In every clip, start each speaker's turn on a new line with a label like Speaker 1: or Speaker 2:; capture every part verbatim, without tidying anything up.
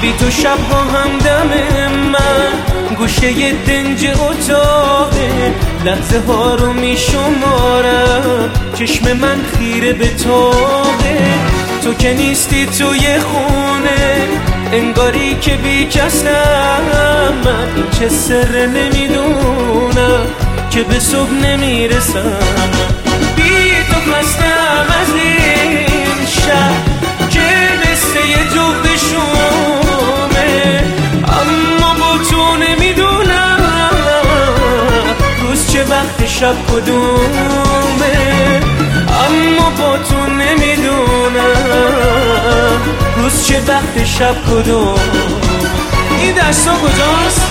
Speaker 1: بی تو شبها همدم من گوشه دنج اتاقه، لحظه ها رو می شمارم، چشم من خیره به تاقه. تو که نیستی توی خونه، انگاری که بی کسم، من این چه سر نمیدونم که به صبح نمیرسم. بی تو خستم از این شب که مثل یه جغد شومه، اما با تو نمیدونم روز چه وقت شب کدومه، اما با تو نمیدونم روز چه وقت شب کدوم. این دستا کجاست؟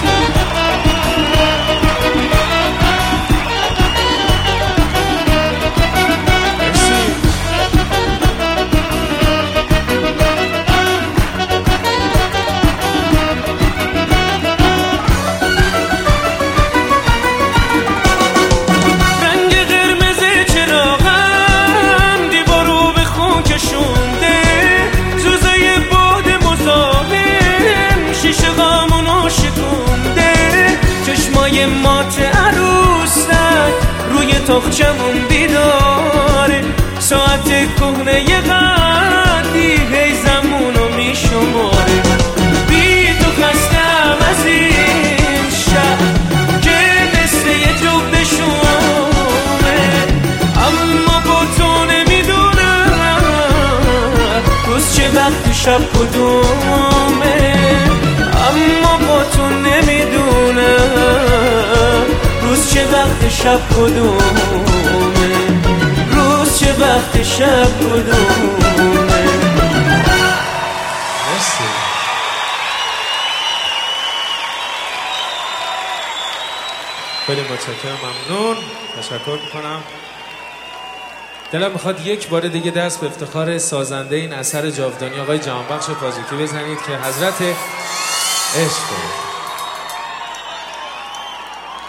Speaker 1: مات عروسک روی تاقچمون بیداره، ساعت کهنه ی قدی هی زمونو می شماره. بی تو خستم از این شب که مثل یه جغد شومه، اما با تو نمیدونم روز چه وقت شب کدومه، اما با تو نمیدونم روز چه وقت شب کدومه، روز چه وقت شب کدومه.
Speaker 2: مرسی. خیلی متشکرم، ممنون، تشکر میکنم. دلم میخواد یک بار دیگه دست به افتخار سازنده این اثر جاودانی آقای جهانبخش پازیکی بزنید که حضرت عشق